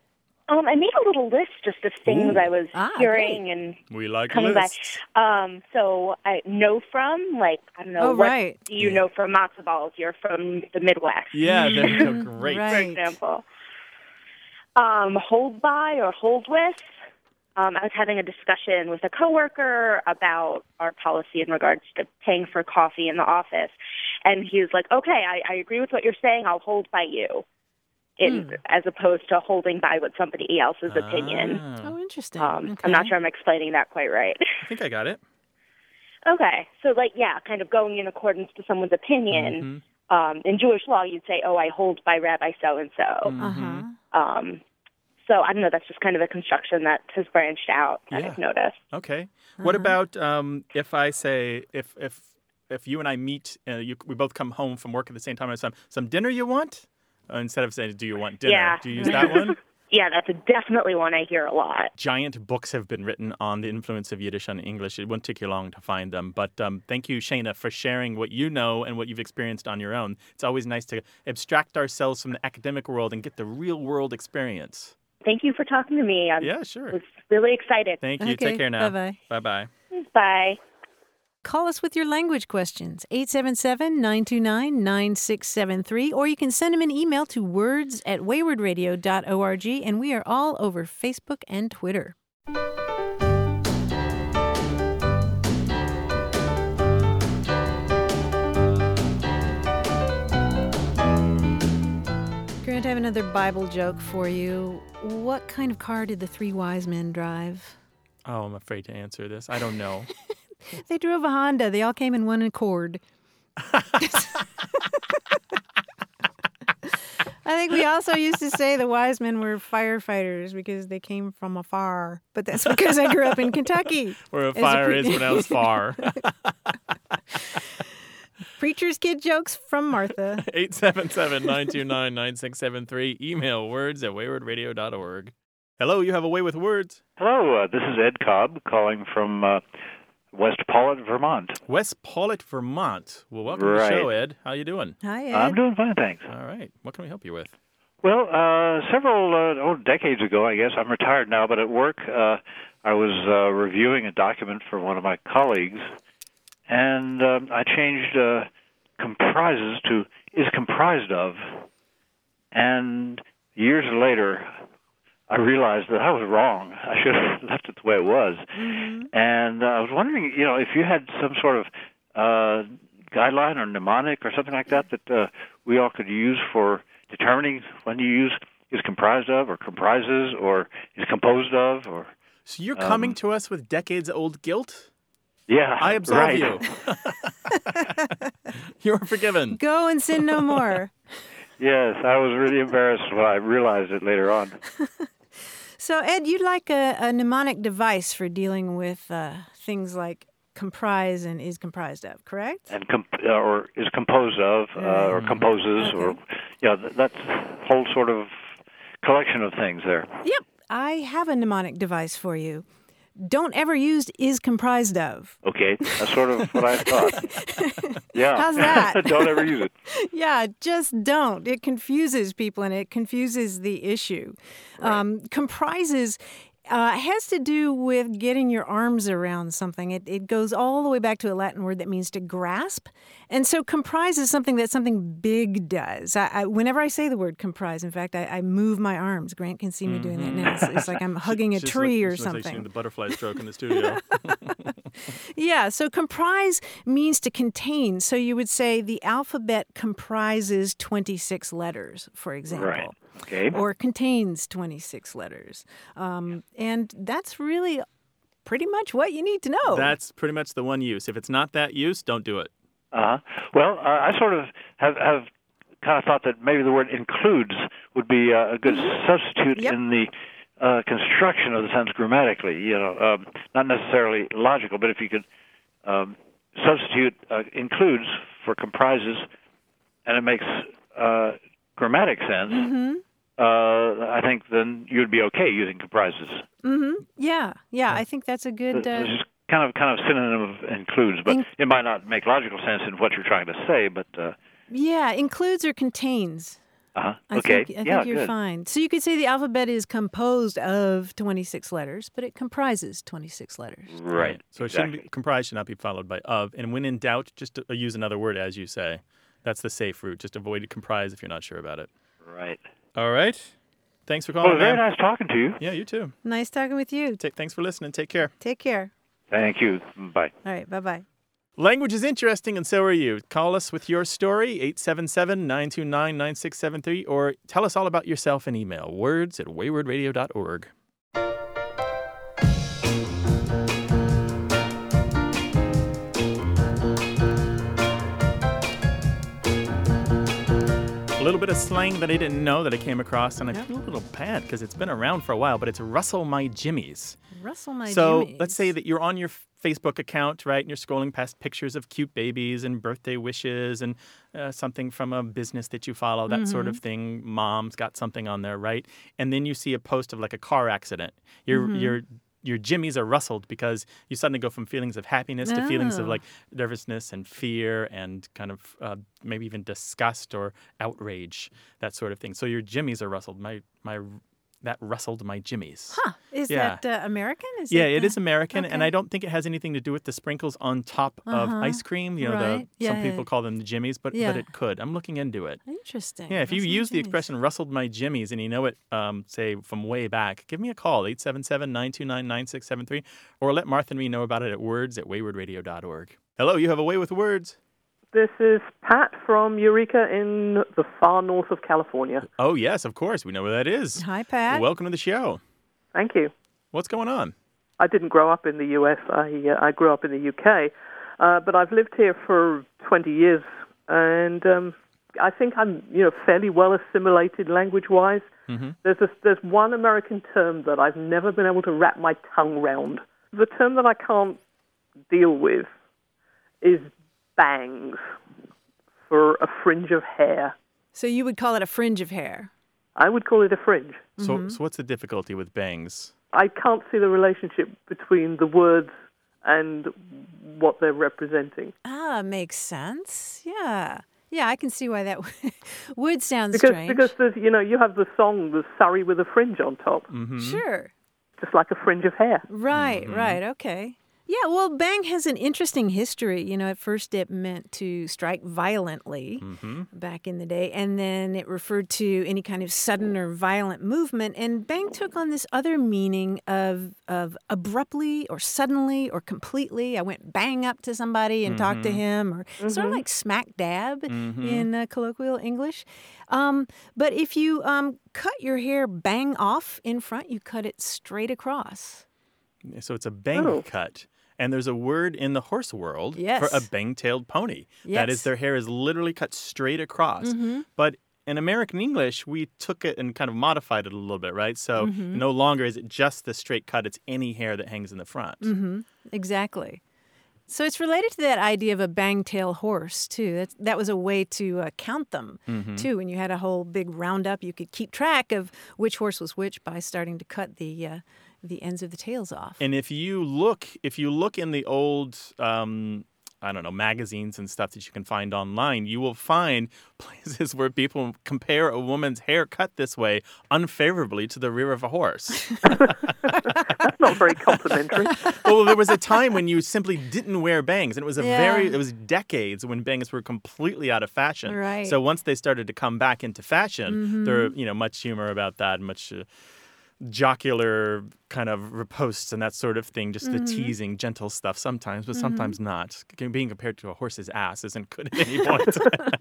Um, I made a little list just of things I was Ah, hearing and We like coming lists. back. Um, so I know from, like, I don't know, Oh, what right. do you know from matzo balls? You're from the Midwest, Yeah, they're great. Right. for example. Um, hold by or hold with. Um, I was having a discussion with a coworker about our policy in regards to paying for coffee in the office. And he was like, okay, I, I agree with what you're saying. I'll hold by you. In, Hmm. as opposed to holding by with somebody else's opinion. Ah, Oh, interesting. Um, okay. I'm not sure I'm explaining that quite right. I think I got it. Okay, so like, yeah, kind of going in accordance to someone's opinion. Mhm. Um, in Jewish law, you'd say, oh, I hold by Rabbi so-and-so. Mm-hmm. Uh-huh. Um, so I don't know, that's just kind of a construction that has branched out that Yeah. I've noticed. Okay. What Uh-huh. about um, if I say, if if if you and I meet, uh, you, we both come home from work at the same time, and some some dinner you want? Uh, instead of saying, do you want dinner? Yeah. Do you use that one? Yeah, that's a definitely one I hear a lot. Giant books have been written on the influence of Yiddish on English. It won't take you long to find them. But um, thank you, Shayna, for sharing what you know and what you've experienced on your own. It's always nice to abstract ourselves from the academic world and get the real world experience. Thank you for talking to me. I Yeah, sure. was really excited. Thank you. Okay, Take care now. bye-bye. Bye-bye. Bye. Call us with your language questions, eight seven seven, nine two nine, nine six seven three, or you can send them an email to words at wayward radio dot org, and we are all over Facebook and Twitter. Grant, have another Bible joke for you. What kind of car did the three wise men drive? Oh, I'm afraid to answer this. I don't know. They drove a Honda. They all came in one accord. I think we also used to say the wise men were firefighters because they came from afar. But that's because I grew up in Kentucky. Where a As a fire pre- is pronounced far. Preacher's kid jokes from Martha. eight seven seven, nine two nine, nine six seven three. Email words at wayward radio dot org. Hello, you have a way with words. Hello, uh, this is Ed Cobb calling from uh, West Paulet, Vermont. West Paulet, Vermont. Well, welcome Right. to the show, Ed. How you doing? Hi, Ed. I'm doing fine, thanks. All right. What can we help you with? Well, uh, several uh, oh, decades ago, I guess, I'm retired now, but at work uh, I was uh, reviewing a document for one of my colleagues, and um, I changed uh, comprises to is comprised of, and years later I realized that I was wrong. I should have left it the way it was. Mm-hmm. And uh, I was wondering, you know, if you had some sort of uh, guideline or mnemonic or something like that that uh, we all could use for determining when you use is comprised of or comprises or is composed of or... So you're coming um, to us with decades-old guilt? Yeah, I absolve right. you. You're forgiven. Go and sin no more. Yes, I was really embarrassed when I realized it later on. So, Ed, you'd like a, a mnemonic device for dealing with uh, things like comprise and is comprised of, correct? And comp- uh, or is composed of, uh, or composes, Okay. or yeah, th- that's whole sort of collection of things there. Yep. I have a mnemonic device for you. Don't ever use is comprised of. Okay, that's sort of what I thought. Yeah. How's that? Don't ever use it. Yeah, just don't. It confuses people and it confuses the issue. Um, comprises uh, has to do with getting your arms around something. It, it goes all the way back to a Latin word that means to grasp. And so comprise is something that something big does. I, I, whenever I say the word comprise, in fact, I, I move my arms. Grant can see me doing that now. It's, it's like I'm hugging a She's tree like, or she looks like she's something. doing the butterfly stroke in the studio. Yeah, so comprise means to contain. So you would say the alphabet comprises twenty-six letters, for example. Right. Okay. Or contains twenty-six letters. Um, and that's really pretty much what you need to know. That's pretty much the one use. If it's not that use, don't do it. Uh-huh. Well, uh, I sort of have, have kind of thought that maybe the word includes would be uh, a good substitute Yep. in the uh, construction of the sentence grammatically. You know, um, not necessarily logical, but if you could um, substitute uh, includes for comprises, and it makes uh, grammatic sense. Mm-hmm. Uh, I think then you'd be okay using comprises. Mm-hmm. Yeah, yeah, I think that's a good... Uh, It's just kind of kind of synonym of includes, but In- it might not make logical sense in what you're trying to say. But uh, yeah, includes or contains. uh-huh. I okay, think, I yeah, think you're good. fine. So you could say the alphabet is composed of twenty-six letters, but it comprises twenty-six letters. Right. So it exactly. shouldn't be, comprise should not be followed by of. And when in doubt, just to, uh, use another word, as you say. That's the safe route. Just avoid comprise if you're not sure about it. Right. All right. Thanks for Well, calling, very man. nice talking to you. Yeah, you too. Nice talking with you. Take, thanks for listening. Take care. Take care. Thank you. Bye. All right, bye-bye. Language is interesting, and so are you. Call us with your story, eight seven seven, nine two nine, nine six seven three, or tell us all about yourself in email, words at wayward radio dot org. A little bit of slang that I didn't know that I came across, and I Yeah. feel a little bad because it's been around for a while, but it's rustle my jimmies. Rustle my So jimmies. let's say that you're on your Facebook account, right, and you're scrolling past pictures of cute babies and birthday wishes and uh, something from a business that you follow, that sort of thing. Mom's got something on there, right? And then you see a post of like a car accident. Your Mm-hmm. your your jimmies are rustled because you suddenly go from feelings of happiness to feelings of Oh. like nervousness and fear and kind of uh, maybe even disgust or outrage, that sort of thing. So your jimmies are rustled. My my that rustled my jimmies. Huh. Is Yeah. that uh, American? Is Yeah, it, it uh, is American, and okay. I don't think it has anything to do with the sprinkles on top of Uh-huh. ice cream. You know, Right. the, some Yeah, people yeah. call them the jimmies, but Yeah. but it could. I'm looking into it. Interesting. Yeah, if you Rustle my use the jimmies. expression "rustled my jimmies" and you know it, um, say from way back, give me a call eight seven seven, nine two nine, nine six seven three, or let Martha and me know about it at words at wayward radio dot org. Hello, you have a way with words. This is Pat from Eureka in the far north of California. Oh, yes, of course. We know where that is. Hi, Pat. Welcome to the show. Thank you. What's going on? I didn't grow up in the U S. I, uh, I grew up in the U K, uh, but I've lived here for twenty years, and um, I think I'm, you know, fairly well assimilated language-wise. Mm-hmm. There's a, there's one American term that I've never been able to wrap my tongue round. The term that I can't deal with is bangs for a fringe of hair. So you would call it a fringe of hair? I would call it a fringe. So, Mm-hmm. so what's the difficulty with bangs? I can't see the relationship between the words and what they're representing. Ah, makes sense. Yeah. Yeah, I can see why that would sound Because, strange. because there's, you know, you have the song, the Surrey with a fringe on top. Mm-hmm. Sure. Just like a fringe of hair. Right, Mm-hmm. right, okay. Yeah, well, bang has an interesting history. You know, at first it meant to strike violently Mm-hmm. back in the day, and then it referred to any kind of sudden or violent movement. And bang took on this other meaning of of abruptly or suddenly or completely. I went bang up to somebody and talked to him, or sort of like smack dab Mm-hmm. in uh, colloquial English. Um, but if you um, cut your hair bang off in front, you cut it straight across. So it's a bang Oh. cut. And there's a word in the horse world Yes. for a bang-tailed pony. That is, Yes. their hair is literally cut straight across. Mm-hmm. But in American English, we took it and kind of modified it a little bit, right? So Mm-hmm. no longer is it just the straight cut, it's any hair that hangs in the front. Mm-hmm. Exactly. So it's related to that idea of a bang-tail horse, too. That's, that was a way to uh, count them, Mm-hmm. too. When you had a whole big roundup, you could keep track of which horse was which by starting to cut the uh, the ends of the tails off. And if you look, if you look in the old, um, I don't know, magazines and stuff that you can find online, you will find places where people compare a woman's hair cut this way unfavorably to the rear of a horse. That's not very complimentary. Well, there was a time when you simply didn't wear bangs, and it was a Yeah. very, it was decades when bangs were completely out of fashion. Right. So once they started to come back into fashion, Mm-hmm. there, you know, much humor about that, much uh, jocular kind of reposts and that sort of thing, just Mm-hmm. the teasing, gentle stuff sometimes, but sometimes not. Being compared to a horse's ass isn't good at any point.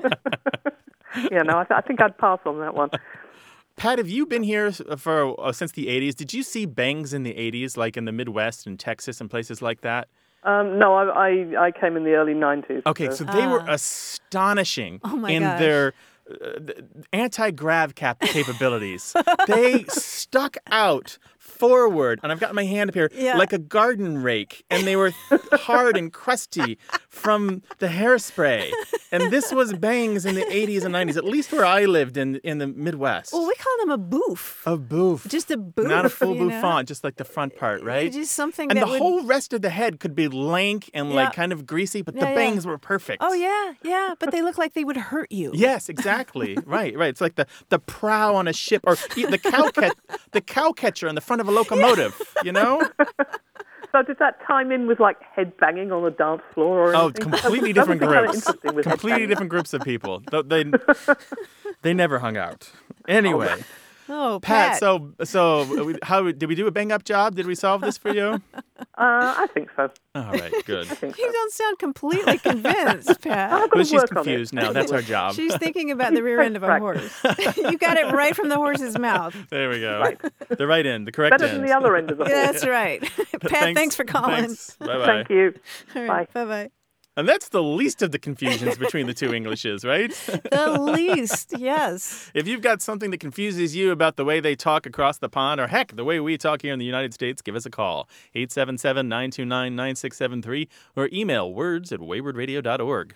Yeah, no, I, th- I think I'd pass on that one. Pat, have you been here for uh, since the eighties? Did you see bangs in the eighties, like in the Midwest and Texas and places like that? Um, no, I, I I came in the early nineties. Okay, so they were astonishing Oh, my in gosh. their uh, th- anti-grav cap capabilities. They stuck out forward, and I've got my hand up here, Yeah. like a garden rake, and they were hard and crusty from the hairspray. And this was bangs in the eighties and nineties, at least where I lived in in the Midwest. Well, we call them a boof. A boof. Just a boof. Not a full you know? bouffant, just like the front part, right? Just something and that the would... whole rest of the head could be lank and Yeah. like kind of greasy, but Yeah, the yeah. bangs were perfect. Oh, yeah, yeah, but they look like they would hurt you. Yes, exactly. right, right. It's like the, the prow on a ship, or the cow cat, the cow catcher on the front of a locomotive. You know? So did that time in with like head banging on the dance floor or Oh, anything? completely That would different be kinda groups. interesting with head Completely banging. different groups of people. Th- They they never hung out. Anyway, Oh, Pat. Pat. So so we- how did we do a bang up job? Did we solve this for you? Uh, I think so. All right, good. I think You so. don't sound completely convinced, Pat. I've got But to she's work on it. confused now. That's our job. She's thinking about the rear end of a horse. You got it right from the horse's mouth. There we go. Right. The right end, the correct Better end. than the other end of the horse. That's right. Pat, thanks, for calling. Thanks. Bye-bye. Thank you. All right, bye-bye. And that's the least of the confusions between the two Englishes, right? The least, yes. If you've got something that confuses you about the way they talk across the pond, or heck, the way we talk here in the United States, give us a call. eight seven seven, nine two nine, nine six seven three or email words at wayward radio dot org.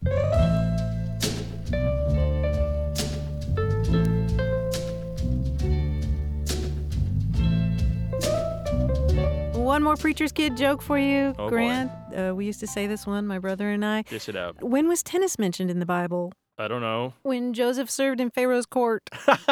One more Preacher's Kid joke for you, Oh, boy. Grant. Uh, we used to say this one, my brother and I. Dish it out. When was tennis mentioned in the Bible? I don't know. When Joseph served in Pharaoh's court.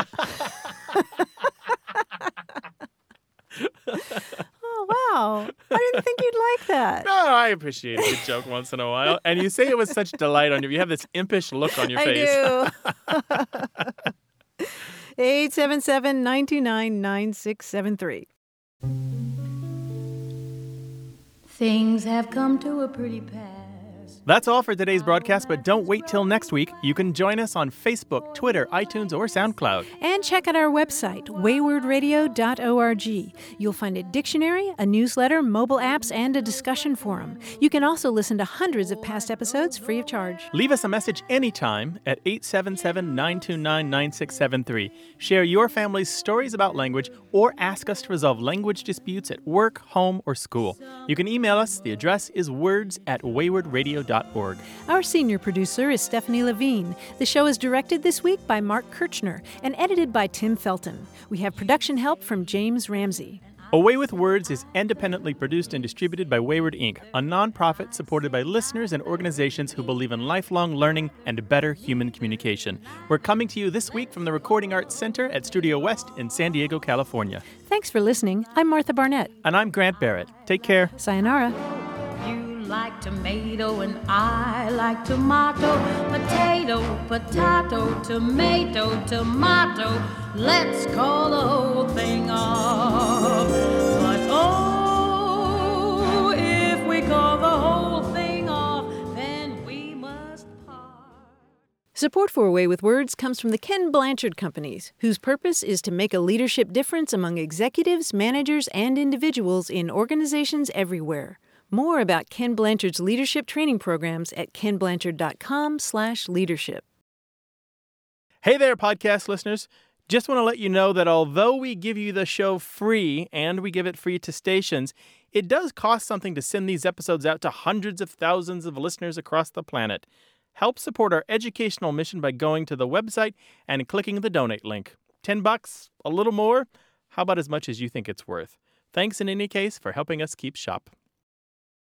Oh, wow. I didn't think you'd like that. No, I appreciate a good joke once in a while. And you say it with such delight on you. You have this impish look on your face. I do. eight seven seven, nine two nine, nine six seven three. Things have come to a pretty pass. That's all for today's broadcast, but don't wait till next week. You can join us on Facebook, Twitter, iTunes, or SoundCloud. And check out our website, wayward radio dot org. You'll find a dictionary, a newsletter, mobile apps, and a discussion forum. You can also listen to hundreds of past episodes free of charge. Leave us a message anytime at eight seven seven, nine two nine, nine six seven three. Share your family's stories about language or ask us to resolve language disputes at work, home, or school. You can email us. The address is words at wayward radio dot org. Our senior producer is Stephanie Levine. The show is directed this week by Mark Kirchner and edited by Tim Felton. We have production help from James Ramsey. Away with Words is independently produced and distributed by Wayward Incorporated, a nonprofit supported by listeners and organizations who believe in lifelong learning and better human communication. We're coming to you this week from the Recording Arts Center at Studio West in San Diego, California. Thanks for listening. I'm Martha Barnett. And I'm Grant Barrett. Take care. Sayonara. Like tomato and I like tomato, potato, potato, tomato, tomato. Let's call the whole thing off. But oh, if we call the whole thing off, then we must part. Support for Away with Words comes from the Ken Blanchard Companies, whose purpose is to make a leadership difference among executives, managers, and individuals in organizations everywhere. More about Ken Blanchard's leadership training programs at ken blanchard dot com slash leadership. Hey there, podcast listeners. Just want to let you know that although we give you the show free and we give it free to stations, it does cost something to send these episodes out to hundreds of thousands of listeners across the planet. Help support our educational mission by going to the website and clicking the donate link. Ten bucks? A little more? How about as much as you think it's worth? Thanks in any case for helping us keep shop.